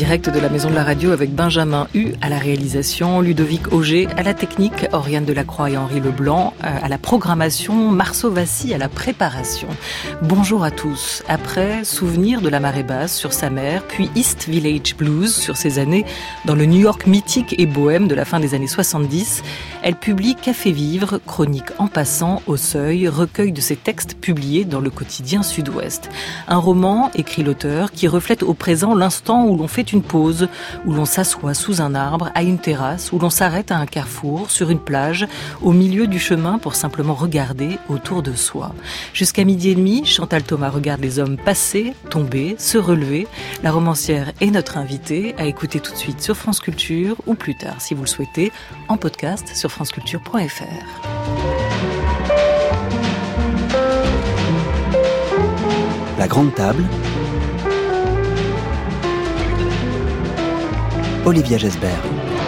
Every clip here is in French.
direct de la Maison de la Radio avec Benjamin Hu à la réalisation, Ludovic Auger à la technique, Oriane Delacroix et Henri Leblanc à la programmation, Marceau Vassy à la préparation. Bonjour à tous. Après Souvenir de la marée basse sur sa mer, puis East Village Blues sur ses années dans le New York mythique et bohème de la fin des années 70, elle publie Café Vivre, chronique en passant au Seuil, recueil de ses textes publiés dans le quotidien Sud-Ouest. Un roman, écrit l'auteur, qui reflète au présent l'instant où l'on fait une pause, où l'on s'assoit sous un arbre, à une terrasse, où l'on s'arrête à un carrefour, sur une plage, au milieu du chemin pour simplement regarder autour de soi. Jusqu'à 12h30, Chantal Thomas regarde les hommes passer, tomber, se relever. La romancière est notre invitée à écouter tout de suite sur France Culture ou plus tard, si vous le souhaitez, en podcast sur franceculture.fr. La grande table. Olivia Gesbert.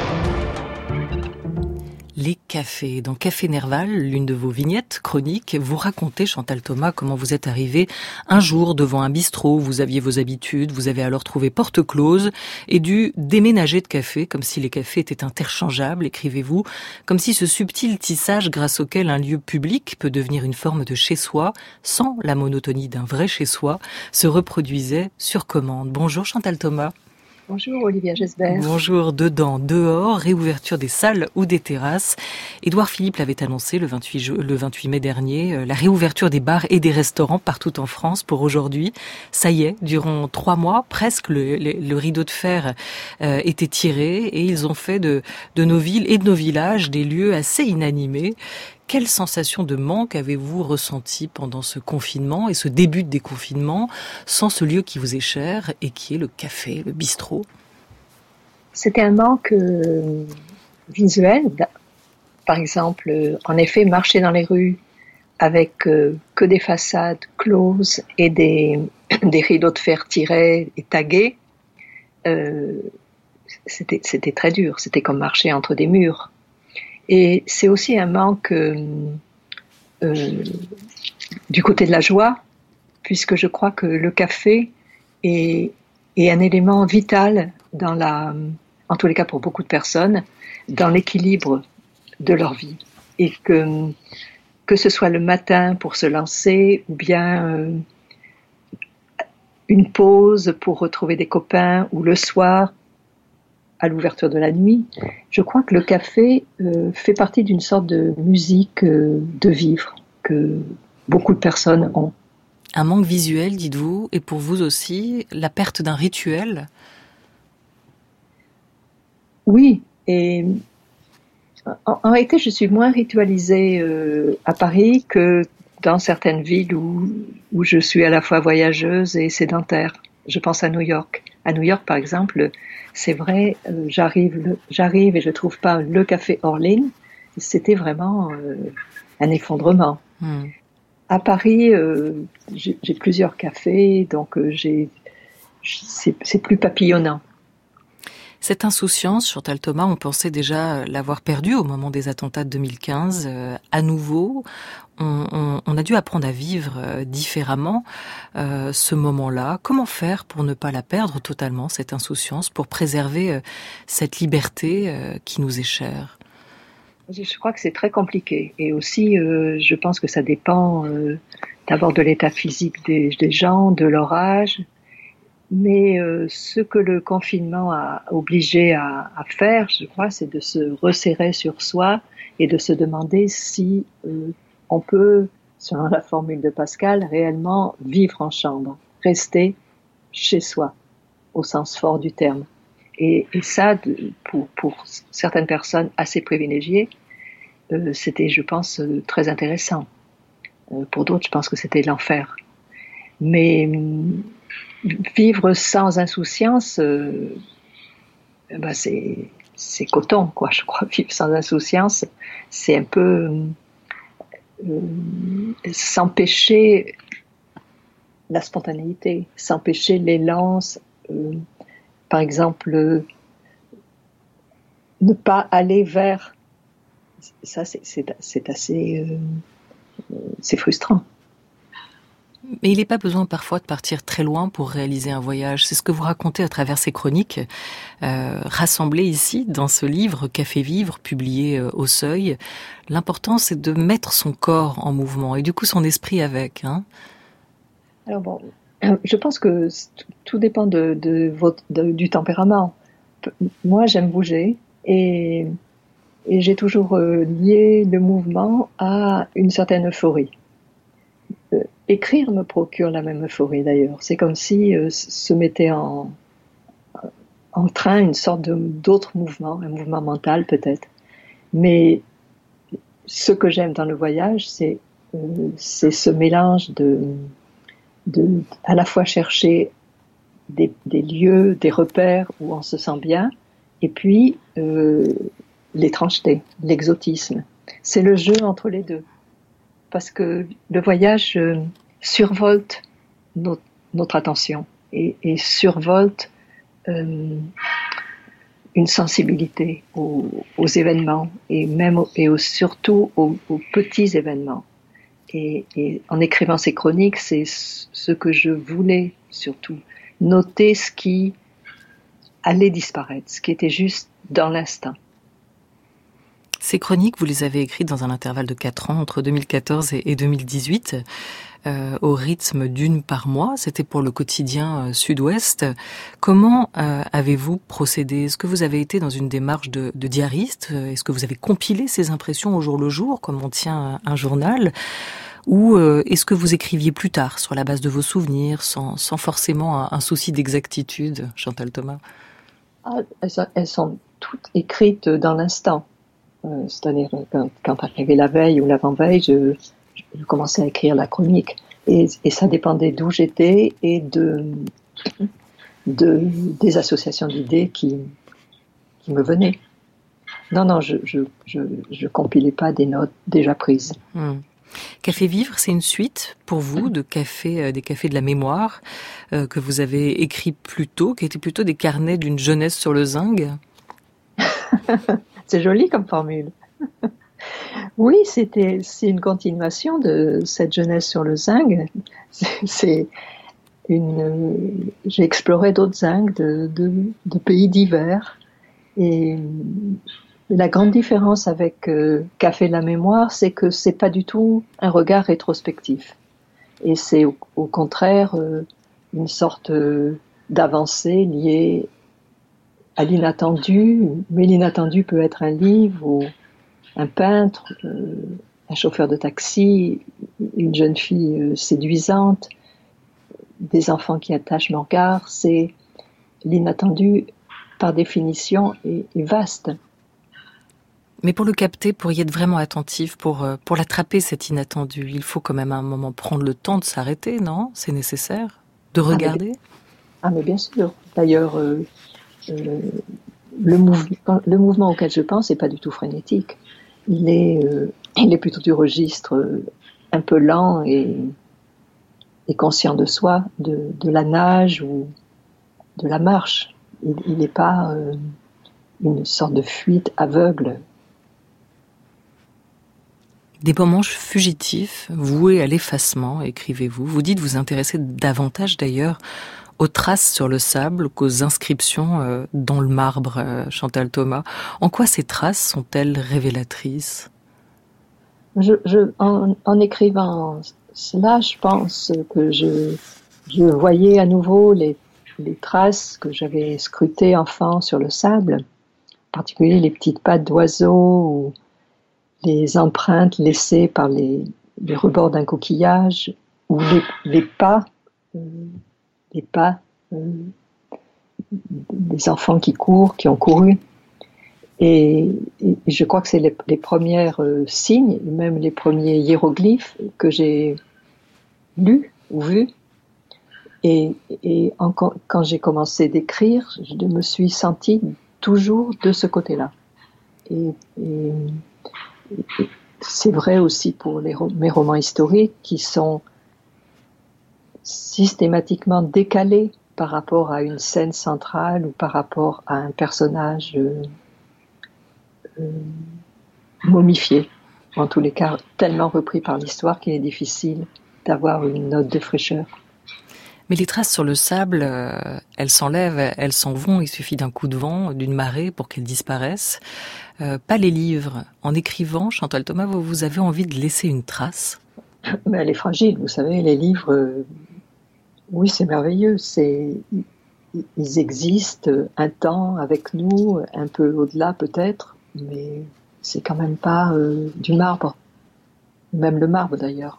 Les cafés. Dans Café Nerval, l'une de vos vignettes chroniques, vous racontez, Chantal Thomas, comment vous êtes arrivé un jour devant un bistrot, vous aviez vos habitudes, vous avez alors trouvé porte close et dû déménager de café, comme si les cafés étaient interchangeables, écrivez-vous, comme si ce subtil tissage grâce auquel un lieu public peut devenir une forme de chez-soi, sans la monotonie d'un vrai chez-soi, se reproduisait sur commande. Bonjour Chantal Thomas. Bonjour Olivia Gesbert. Bonjour, dedans, dehors, réouverture des salles ou des terrasses. Édouard Philippe l'avait annoncé le 28 mai dernier, la réouverture des bars et des restaurants partout en France pour aujourd'hui. Ça y est, durant 3 mois, presque le rideau de fer était tiré et ils ont fait de nos villes et de nos villages des lieux assez inanimés. Quelle sensation de manque avez-vous ressenti pendant ce confinement et ce début de déconfinement sans ce lieu qui vous est cher et qui est le café, le bistrot ? C'était un manque visuel. Par exemple, en effet, marcher dans les rues avec que des façades closes et des rideaux de fer tirés et tagués, c'était très dur. C'était comme marcher entre des murs. Et c'est aussi un manque du côté de la joie, puisque je crois que le café est un élément vital en tous les cas pour beaucoup de personnes, dans l'équilibre de leur vie. Et que ce soit le matin pour se lancer, ou bien une pause pour retrouver des copains, ou le soir, à l'ouverture de la nuit, je crois que le café fait partie d'une sorte de musique de vivre que beaucoup de personnes ont. Un manque visuel, dites-vous, et pour vous aussi, la perte d'un rituel ? Oui, et en réalité, je suis moins ritualisée à Paris que dans certaines villes où je suis à la fois voyageuse et sédentaire. Je pense à New York. À New York, par exemple, c'est vrai, j'arrive et je trouve pas le café Orleans. C'était vraiment un effondrement. À Paris, j'ai plusieurs cafés, donc c'est plus papillonnant. Cette insouciance, Chantal Thomas, on pensait déjà l'avoir perdue au moment des attentats de 2015. À nouveau, on a dû apprendre à vivre différemment ce moment-là. Comment faire pour ne pas la perdre totalement, cette insouciance, pour préserver cette liberté qui nous est chère ? Je crois que c'est très compliqué. Et aussi, je pense que ça dépend d'abord de l'état physique des gens, de leur âge. Mais ce que le confinement a obligé à faire, je crois, c'est de se resserrer sur soi et de se demander si on peut, selon la formule de Pascal, réellement vivre en chambre, rester chez soi, au sens fort du terme. Et ça, pour certaines personnes assez privilégiées, c'était, je pense, très intéressant. Pour d'autres, je pense que c'était l'enfer. Mais vivre sans insouciance, c'est coton, quoi. Je crois vivre sans insouciance, c'est un peu s'empêcher la spontanéité, s'empêcher l'élan. Par exemple, ne pas aller vers. Ça, c'est assez, c'est frustrant. Mais il n'est pas besoin parfois de partir très loin pour réaliser un voyage. C'est ce que vous racontez à travers ces chroniques, rassemblées ici dans ce livre Café Vivre, publié au Seuil. L'important, c'est de mettre son corps en mouvement et du coup son esprit avec. Alors bon, je pense que tout dépend du tempérament. Moi, j'aime bouger et j'ai toujours lié le mouvement à une certaine euphorie. Écrire me procure la même euphorie d'ailleurs. C'est comme si se mettait en train une sorte d'autre mouvement, un mouvement mental peut-être. Mais ce que j'aime dans le voyage, c'est ce mélange de à la fois chercher des lieux, des repères où on se sent bien, et puis l'étrangeté, l'exotisme. C'est le jeu entre les deux. Parce que le voyage survolte notre attention et survolte une sensibilité aux événements et même surtout aux petits événements. Et en écrivant ces chroniques, c'est ce que je voulais surtout, noter ce qui allait disparaître, ce qui était juste dans l'instant. Ces chroniques, vous les avez écrites dans un intervalle de 4 ans, entre 2014 et 2018, au rythme d'une par mois. C'était pour le quotidien Sud-Ouest. Comment avez-vous procédé? Est-ce que vous avez été dans une démarche de diariste? Est-ce que vous avez compilé ces impressions au jour le jour, comme on tient un journal? Ou est-ce que vous écriviez plus tard, sur la base de vos souvenirs, sans forcément un souci d'exactitude, Chantal Thomas? Elles sont toutes écrites dans l'instant. C'est-à-dire quand arrivait la veille ou l'avant-veille, je commençais à écrire la chronique et ça dépendait d'où j'étais et des associations d'idées qui me venaient. Non, je compilais pas des notes déjà prises. Café Vivre, c'est une suite pour vous de des cafés de la mémoire que vous avez écrits plus tôt, qui étaient plutôt des carnets d'une jeunesse sur le zinc. C'est joli comme formule. Oui, c'est une continuation de cette jeunesse sur le zinc. J'ai exploré d'autres zincs de pays divers. Et la grande différence avec Café de la mémoire, c'est que c'est pas du tout un regard rétrospectif. Et c'est au contraire une sorte d'avancée liée à l'inattendu, mais l'inattendu peut être un livre ou un peintre, un chauffeur de taxi, une jeune fille séduisante, des enfants qui attachent mon regard. C'est l'inattendu, par définition, est vaste. Mais pour le capter, pour y être vraiment attentif, pour l'attraper cet inattendu, il faut quand même à un moment prendre le temps de s'arrêter, non? C'est nécessaire de regarder? Mais bien sûr. D'ailleurs, le mouvement auquel je pense n'est pas du tout frénétique. Il est plutôt du registre un peu lent et conscient de soi, de la nage ou de la marche. Il n'est pas une sorte de fuite aveugle. Des moments fugitifs, voués à l'effacement, écrivez-vous. Vous dites vous intéresser davantage d'ailleurs aux traces sur le sable qu'aux inscriptions dans le marbre, Chantal Thomas. En quoi ces traces sont-elles révélatrices? En écrivant cela, je pense que je voyais à nouveau les traces que j'avais scrutées enfant sur le sable, en particulier les petites pattes d'oiseaux ou les empreintes laissées par les rebords d'un coquillage ou les pas des enfants qui courent, qui ont couru. Et je crois que c'est les premiers signes, même les premiers hiéroglyphes que j'ai lus ou vus. Et quand j'ai commencé d'écrire, je me suis sentie toujours de ce côté-là. Et c'est vrai aussi pour mes romans historiques qui sont systématiquement décalés par rapport à une scène centrale ou par rapport à un personnage momifié, en tous les cas tellement repris par l'histoire qu'il est difficile d'avoir une note de fraîcheur. Mais les traces sur le sable, elles s'enlèvent, elles s'en vont, il suffit d'un coup de vent, d'une marée pour qu'elles disparaissent. Pas les livres. En écrivant, Chantal Thomas, vous avez envie de laisser une trace? Mais elle est fragile, vous savez, les livres, oui, c'est merveilleux, ils existent un temps avec nous, un peu au-delà peut-être, mais c'est quand même pas du marbre. Même le marbre d'ailleurs.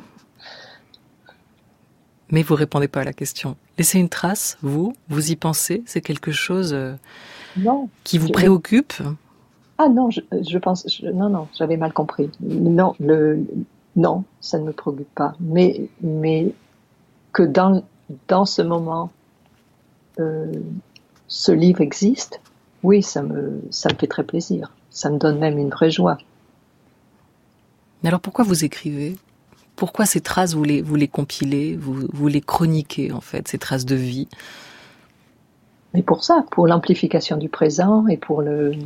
Mais vous répondez pas à la question. Laisser une trace, vous y pensez? C'est quelque chose qui vous préoccupe? Ah non, je pense... Non, j'avais mal compris. Non, non, ça ne me préoccupe pas. Mais que dans ce moment, ce livre existe, oui, ça me fait très plaisir. Ça me donne même une vraie joie. Mais alors pourquoi vous écrivez? Pourquoi ces traces, vous les compilez, vous les chroniquez en fait, ces traces de vie? Mais pour ça, pour l'amplification du présent et pour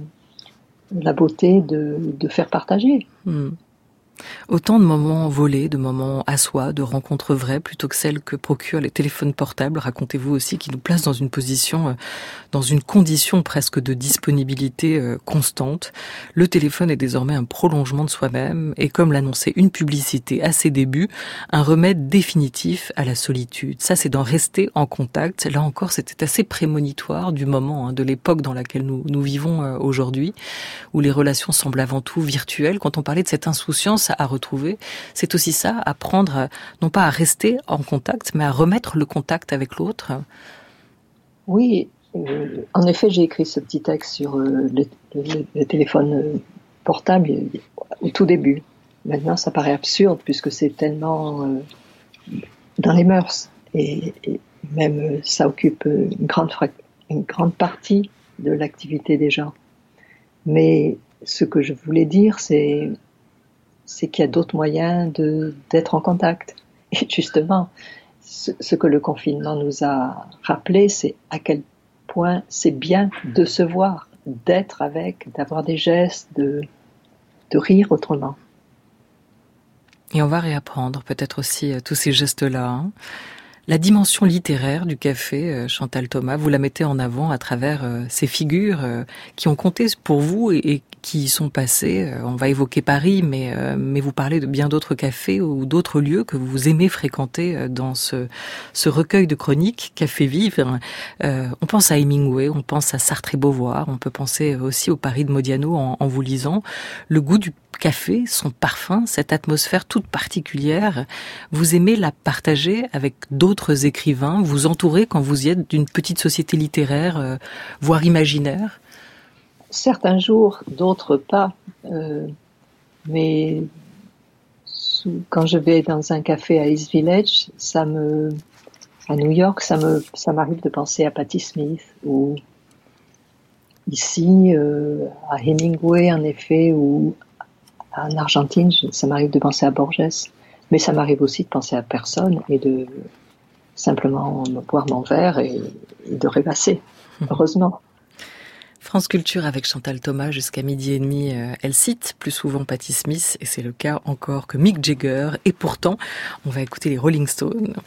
la beauté de faire partager. Autant de moments volés, de moments à soi, de rencontres vraies, plutôt que celles que procurent les téléphones portables, racontez-vous aussi, qui nous placent dans une position, dans une condition presque de disponibilité constante. Le téléphone est désormais un prolongement de soi-même, et comme l'annonçait une publicité à ses débuts, un remède définitif à la solitude. Ça, c'est d'en rester en contact. Là encore, c'était assez prémonitoire du moment, de l'époque dans laquelle nous vivons aujourd'hui, où les relations semblent avant tout virtuelles. Quand on parlait de cette insouciance à retrouver, c'est aussi ça, apprendre non pas à rester en contact, mais à remettre le contact avec l'autre. Oui, en effet, j'ai écrit ce petit texte sur le téléphone portable au tout début. Maintenant, ça paraît absurde puisque c'est tellement dans les mœurs et même ça occupe une grande partie de l'activité des gens. Mais ce que je voulais dire, c'est qu'il y a d'autres moyens d'être en contact. Et justement, ce que le confinement nous a rappelé, c'est à quel point c'est bien de se voir, d'être avec, d'avoir des gestes, de rire autrement. Et on va réapprendre peut-être aussi tous ces gestes-là. La dimension littéraire du café, Chantal Thomas, vous la mettez en avant à travers ces figures qui ont compté pour vous et qui y sont passées. On va évoquer Paris, mais vous parlez de bien d'autres cafés ou d'autres lieux que vous aimez fréquenter dans ce recueil de chroniques, Café Vivre. On pense à Hemingway, on pense à Sartre et Beauvoir, on peut penser aussi au Paris de Modiano en vous lisant. Le goût du café, son parfum, cette atmosphère toute particulière, vous aimez la partager avec d'autres écrivains, vous entourez quand vous y êtes d'une petite société littéraire, voire imaginaire? Certains jours, d'autres pas. Mais quand je vais dans un café à East Village, à New York, ça m'arrive de penser à Patti Smith ou ici à Hemingway en effet ou en Argentine, ça m'arrive de penser à Borges, mais ça m'arrive aussi de penser à personne et de simplement boire mon verre et de rêvasser, heureusement. France Culture avec Chantal Thomas jusqu'à 12h30. Elle cite plus souvent Patti Smith et c'est le cas encore que Mick Jagger. Et pourtant, on va écouter les Rolling Stones.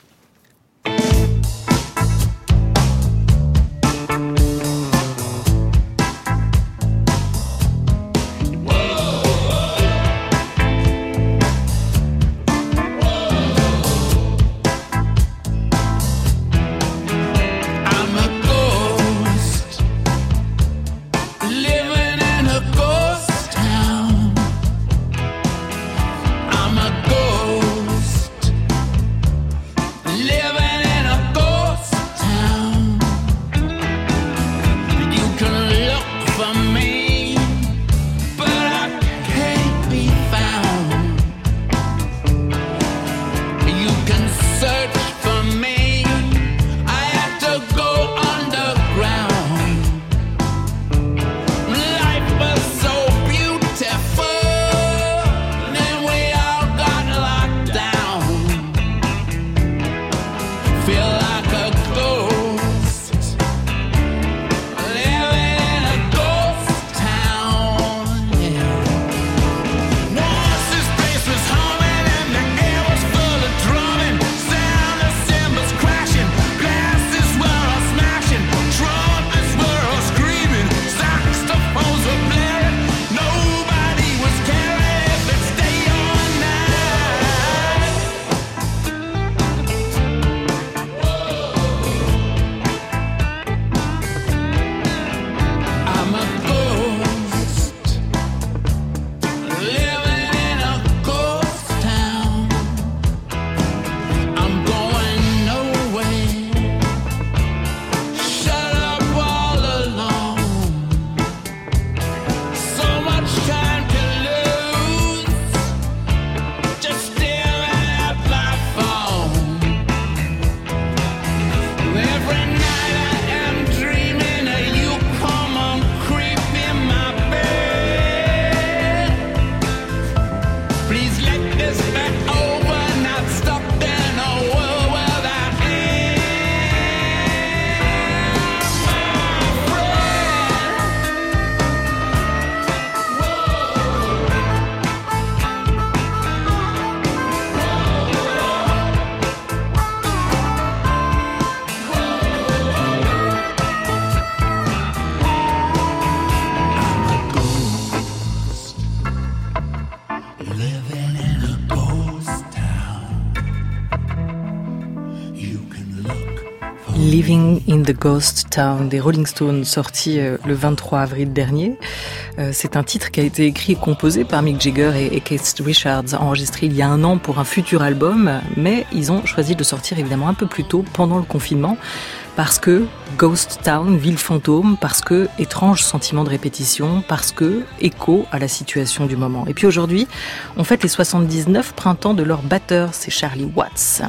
Living in the Ghost Town des Rolling Stones, sorti le 23 avril dernier. C'est un titre qui a été écrit et composé par Mick Jagger et Keith Richards, enregistré il y a un an pour un futur album, mais ils ont choisi de sortir évidemment un peu plus tôt, pendant le confinement, parce que Ghost Town, ville fantôme, parce que étrange sentiment de répétition, parce que écho à la situation du moment. Et puis aujourd'hui, on fête les 79 printemps de leur batteur, c'est Charlie Watts.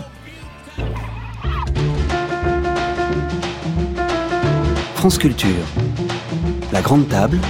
France Culture. La Grande Table.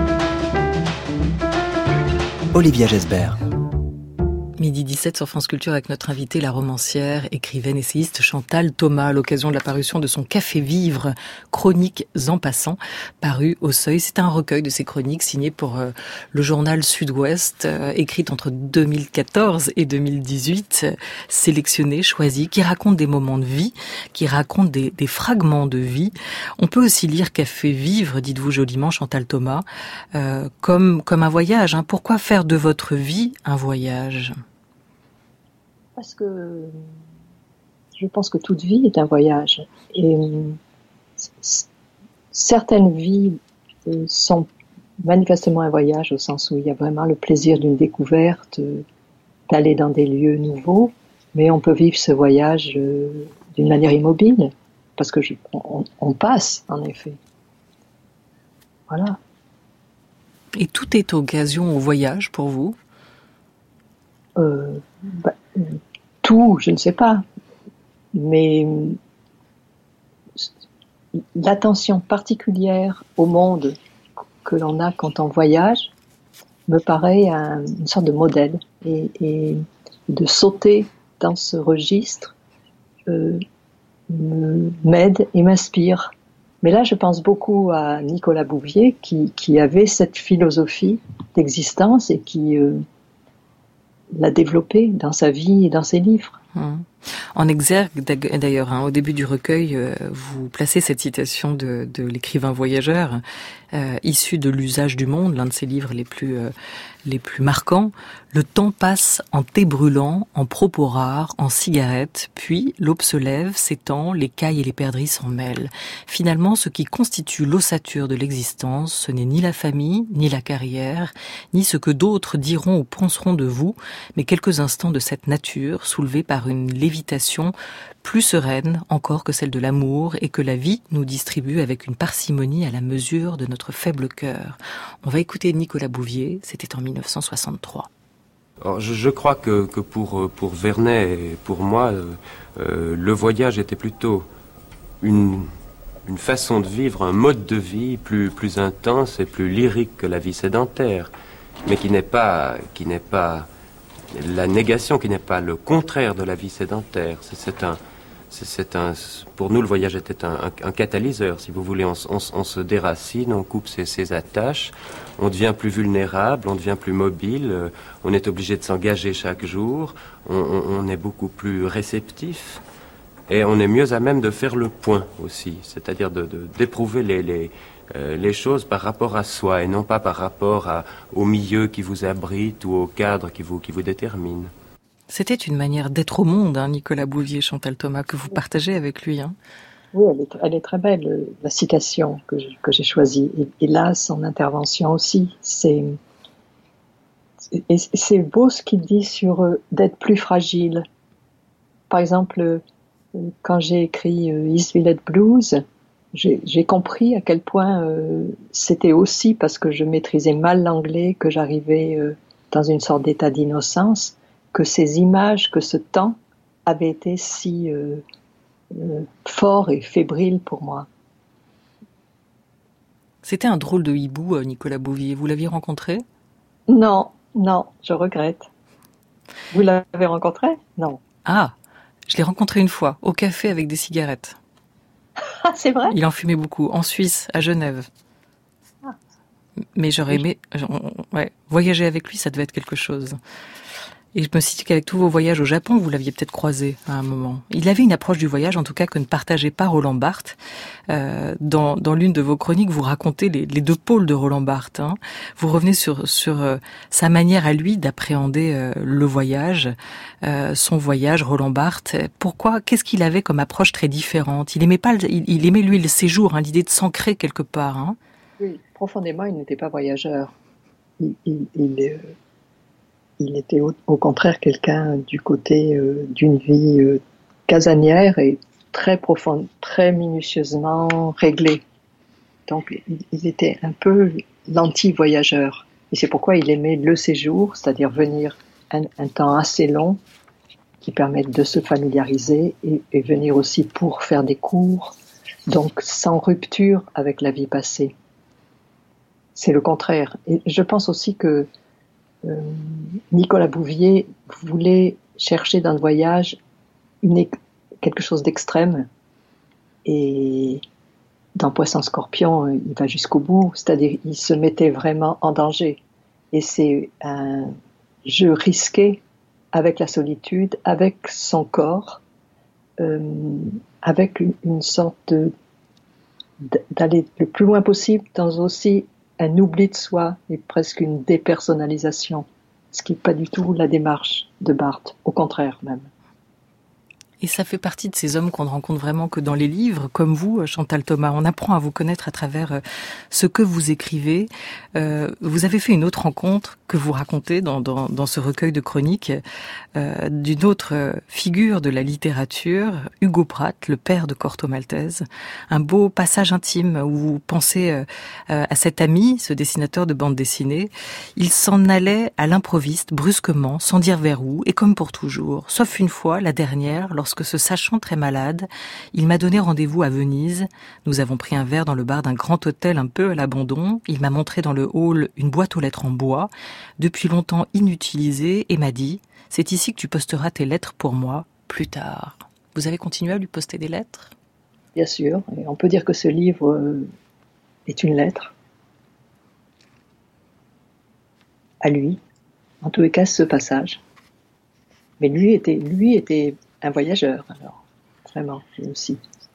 Olivia Gesbert. Midi 17 sur France Culture avec notre invitée, la romancière, écrivaine, essayiste Chantal Thomas, à l'occasion de la parution de son Café Vivre, Chroniques en passant, paru au Seuil. C'est un recueil de ses chroniques signé pour le journal Sud-Ouest, écrite entre 2014 et 2018, sélectionnées, choisies, qui racontent des moments de vie, qui racontent des fragments de vie. On peut aussi lire Café Vivre, dites-vous joliment, Chantal Thomas, comme un voyage. Pourquoi faire de votre vie un voyage ? Parce que je pense que toute vie est un voyage. Et certaines vies sont manifestement un voyage, au sens où il y a vraiment le plaisir d'une découverte, d'aller dans des lieux nouveaux, mais on peut vivre ce voyage d'une manière immobile, parce que on passe, en effet. Voilà. Et tout est occasion au voyage pour vous ? Tout, je ne sais pas, mais l'attention particulière au monde que l'on a quand on voyage me paraît une sorte de modèle, et de sauter dans ce registre m'aide et m'inspire. Mais là, je pense beaucoup à Nicolas Bouvier qui avait cette philosophie d'existence et qui l'a développé dans sa vie et dans ses livres. En exergue, d'ailleurs, au début du recueil, vous placez cette citation de l'écrivain voyageur, issu de L'usage du monde, l'un de ses livres les plus marquants. Le temps passe en thé brûlant, en propos rares, en cigarettes, puis l'aube se lève, s'étend, les cailles et les perdrix s'en mêlent. Finalement, ce qui constitue l'ossature de l'existence, ce n'est ni la famille, ni la carrière, ni ce que d'autres diront ou penseront de vous, mais quelques instants de cette nature soulevée par une lévitation plus sereine encore que celle de l'amour et que la vie nous distribue avec une parcimonie à la mesure de notre faible cœur. On va écouter Nicolas Bouvier, c'était en 1963. Alors, je crois que pour Vernet et pour moi, le voyage était plutôt une façon de vivre, un mode de vie plus intense et plus lyrique que la vie sédentaire, mais qui n'est pas la négation, qui n'est pas le contraire de la vie sédentaire. Pour nous, le voyage était un catalyseur, si vous voulez. On se déracine, on coupe ses attaches, on devient plus vulnérable, on devient plus mobile, on est obligé de s'engager chaque jour, on est beaucoup plus réceptif, et on est mieux à même de faire le point aussi, c'est-à-dire d'éprouver les choses par rapport à soi et non pas par rapport au milieu qui vous abrite ou au cadre qui vous détermine. C'était une manière d'être au monde, Nicolas Bouvier, Chantal Thomas, que vous partagez avec lui. Oui, elle est très belle, la citation que j'ai choisie. Et là, son intervention aussi. C'est beau ce qu'il dit sur d'être plus fragile. Par exemple, quand j'ai écrit East Village Blues, j'ai compris à quel point c'était aussi parce que je maîtrisais mal l'anglais que j'arrivais dans une sorte d'état d'innocence, que ces images, que ce temps avait été si fort et fébrile pour moi. C'était un drôle de hibou, Nicolas Bouvier. Vous l'aviez rencontré ? Non, je regrette. Vous l'avez rencontré ? Non. Ah, je l'ai rencontré une fois, au café avec des cigarettes. Ah, c'est vrai ? Il en fumait beaucoup, en Suisse, à Genève. Mais j'aurais aimé voyager avec lui, ça devait être quelque chose. Et je me situe qu'avec tous vos voyages au Japon, vous l'aviez peut-être croisé à un moment. Il avait une approche du voyage, en tout cas, que ne partageait pas Roland Barthes. Dans l'une de vos chroniques, vous racontez les deux pôles de Roland Barthes. Hein. Vous revenez sur sa manière à lui d'appréhender le voyage, son voyage, Roland Barthes. Pourquoi? Qu'est-ce qu'il avait comme approche très différente? Il aimait lui le séjour, hein, l'idée de s'ancrer quelque part. Hein. Oui, profondément, il n'était pas voyageur. Il était au contraire quelqu'un du côté d'une vie casanière et très profonde, très minutieusement réglée. Donc il était un peu l'anti-voyageur. Et c'est pourquoi il aimait le séjour, c'est-à-dire venir un temps assez long qui permette de se familiariser et venir aussi pour faire des cours, donc sans rupture avec la vie passée. C'est le contraire. Et je pense aussi que Nicolas Bouvier voulait chercher dans le voyage quelque chose d'extrême, et dans Poisson-Scorpion, il va jusqu'au bout, c'est-à-dire il se mettait vraiment en danger, et c'est un jeu risqué avec la solitude, avec son corps, avec une sorte d'aller le plus loin possible dans aussi un oubli de soi et presque une dépersonnalisation, ce qui n'est pas du tout la démarche de Barthes, au contraire même. Et ça fait partie de ces hommes qu'on ne rencontre vraiment que dans les livres, comme vous, Chantal Thomas. On apprend à vous connaître à travers ce que vous écrivez. Vous avez fait une autre rencontre que vous racontez dans ce recueil de chroniques d'une autre figure de la littérature, Hugo Pratt, le père de Corto Maltese. Un beau passage intime où vous pensez à cet ami, ce dessinateur de bande dessinée. Il s'en allait à l'improviste, brusquement, sans dire vers où, et comme pour toujours. Sauf une fois, la dernière, lorsque se sachant très malade, il m'a donné rendez-vous à Venise. Nous avons pris un verre dans le bar d'un grand hôtel un peu à l'abandon. Il m'a montré dans le hall une boîte aux lettres en bois, depuis longtemps inutilisée, et m'a dit « C'est ici que tu posteras tes lettres pour moi, plus tard. » Vous avez continué à lui poster des lettres? Bien sûr, et on peut dire que ce livre est une lettre à lui, en tous les cas ce passage. Mais lui était un voyageur, alors, vraiment, lui aussi.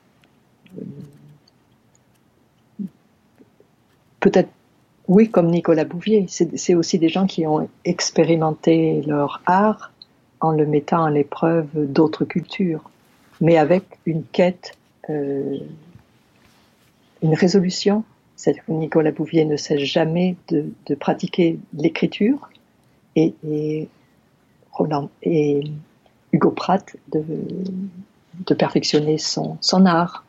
Peut-être, oui, comme Nicolas Bouvier, c'est aussi des gens qui ont expérimenté leur art en le mettant à l'épreuve d'autres cultures, mais avec une quête, une résolution. C'est-à-dire que Nicolas Bouvier ne cesse jamais de pratiquer l'écriture, et Hugo Pratt de perfectionner son art.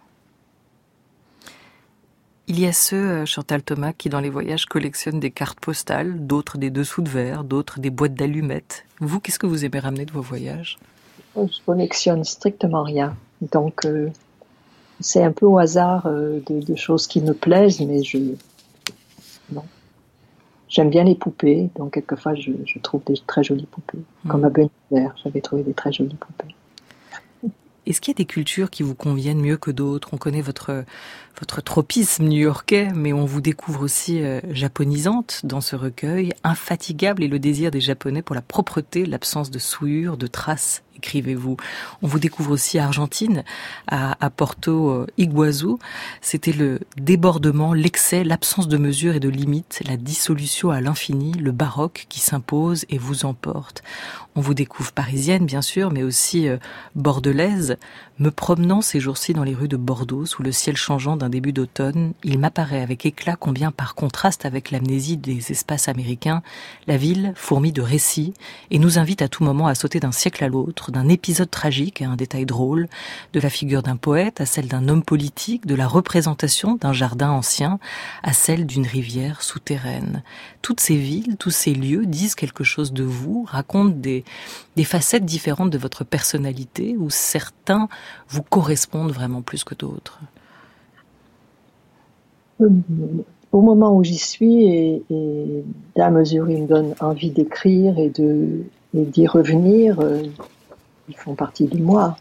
Il y a ceux, Chantal Thomas, qui dans les voyages collectionnent des cartes postales, d'autres des dessous de verre, d'autres des boîtes d'allumettes. Vous, qu'est-ce que vous aimez ramener de vos voyages? Je collectionne strictement rien. Donc, c'est un peu au hasard de choses qui me plaisent, mais non. J'aime bien les poupées, donc quelquefois je trouve des très jolies poupées. Comme à Buenos Aires, j'avais trouvé des très jolies poupées. Est-ce qu'il y a des cultures qui vous conviennent mieux que d'autres? On connaît votre tropisme new-yorkais, mais on vous découvre aussi japonisante dans ce recueil. Infatigable est le désir des Japonais pour la propreté, l'absence de souillure, de traces, écrivez-vous. On vous découvre aussi argentine, à Porto Iguazú. C'était le débordement, l'excès, l'absence de mesure et de limite, la dissolution à l'infini, le baroque qui s'impose et vous emporte. On vous découvre parisienne, bien sûr, mais aussi bordelaise. Me promenant ces jours-ci dans les rues de Bordeaux, sous le ciel changeant d'un début d'automne, il m'apparaît avec éclat combien, par contraste avec l'amnésie des espaces américains, la ville fourmille de récits et nous invite à tout moment à sauter d'un siècle à l'autre, d'un épisode tragique à un détail drôle, de la figure d'un poète à celle d'un homme politique, de la représentation d'un jardin ancien à celle d'une rivière souterraine. Toutes ces villes, tous ces lieux disent quelque chose de vous, racontent des facettes différentes de votre personnalité, où certains vous correspondent vraiment plus que d'autres. Au moment où j'y suis, et à la mesure où il me donne envie d'écrire et d'y revenir, ils font partie de moi.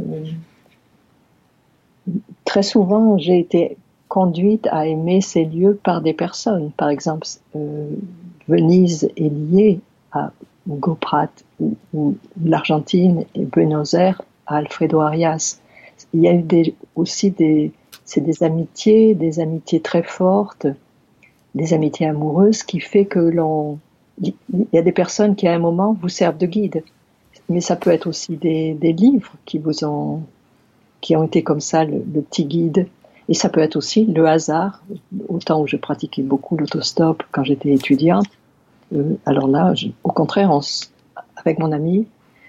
Très souvent, j'ai été conduite à aimer ces lieux par des personnes. Par exemple, Venise est liée Hugo Pratt, ou l'Argentine et Buenos Aires à Alfredo Arias. Il y a eu aussi des amitiés très fortes, des amitiés amoureuses qui fait que il y a des personnes qui à un moment vous servent de guide. Mais ça peut être aussi des livres qui ont été comme ça le petit guide. Et ça peut être aussi le hasard. Au temps où je pratiquais beaucoup l'autostop quand j'étais étudiante, alors là, au contraire, avec mon ami,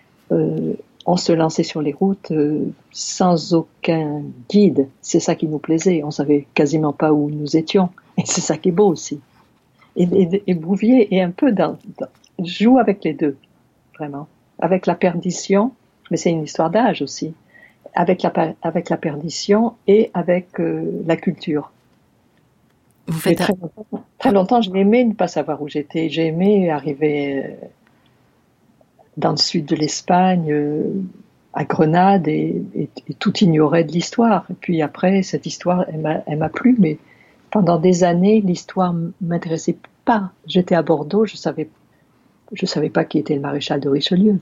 on se lançait sur les routes sans aucun guide. C'est ça qui nous plaisait. On savait quasiment pas où nous étions. Et c'est ça qui est beau aussi. Et Bouvier est un peu joue avec les deux, vraiment. Avec la perdition, mais c'est une histoire d'âge aussi. Avec la perdition et avec la culture. Vous faites très longtemps, j'ai aimé ne pas savoir où j'étais. J'ai aimé arriver dans le sud de l'Espagne, à Grenade, et tout ignorer de l'histoire. Et puis après, cette histoire, elle m'a plu, mais pendant des années, l'histoire m'intéressait pas. J'étais à Bordeaux, je savais pas qui était le maréchal de Richelieu.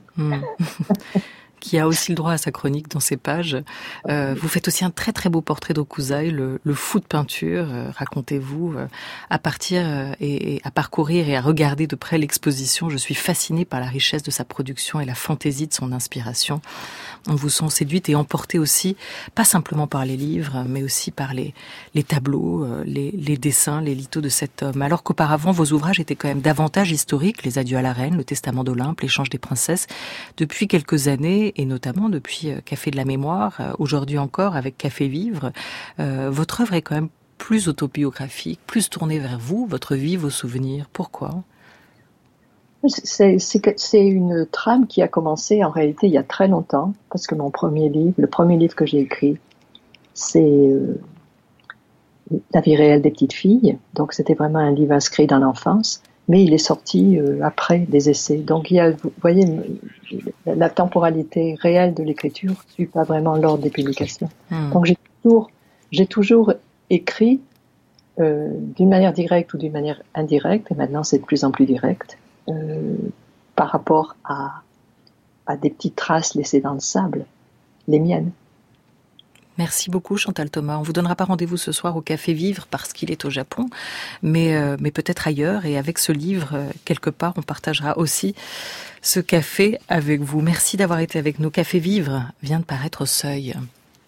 Qui a aussi le droit à sa chronique dans ses pages. Vous faites aussi un très très beau portrait d'Hokusai, le fou de peinture. Racontez-vous, à partir et à parcourir et à regarder de près l'exposition, je suis fascinée par la richesse de sa production et la fantaisie de son inspiration. On vous sent séduite et emportée aussi, pas simplement par les livres, mais aussi par les tableaux, les dessins, les lithos de cet homme. Alors qu'auparavant, vos ouvrages étaient quand même davantage historiques, les Adieux à la reine, le Testament d'Olympe, l'échange des princesses. Depuis quelques années, et notamment depuis Café de la mémoire, aujourd'hui encore avec Café Vivre, votre œuvre est quand même plus autobiographique, plus tournée vers vous, votre vie, vos souvenirs. Pourquoi ? C'est une trame qui a commencé en réalité il y a très longtemps, parce que le premier livre que j'ai écrit, c'est La vie réelle des petites filles. Donc c'était vraiment un livre inscrit dans l'enfance, mais il est sorti après des essais. Donc il y a, vous voyez, la temporalité réelle de l'écriture ne suit pas vraiment l'ordre des publications. Donc j'ai toujours écrit d'une manière directe ou d'une manière indirecte, et maintenant c'est de plus en plus direct. Par rapport à des petites traces laissées dans le sable, les miennes. Merci beaucoup Chantal Thomas. On vous donnera pas rendez-vous ce soir au Café Vivre parce qu'il est au Japon, mais peut-être ailleurs. Et avec ce livre, quelque part, on partagera aussi ce café avec vous. Merci d'avoir été avec nous. Café Vivre vient de paraître au Seuil.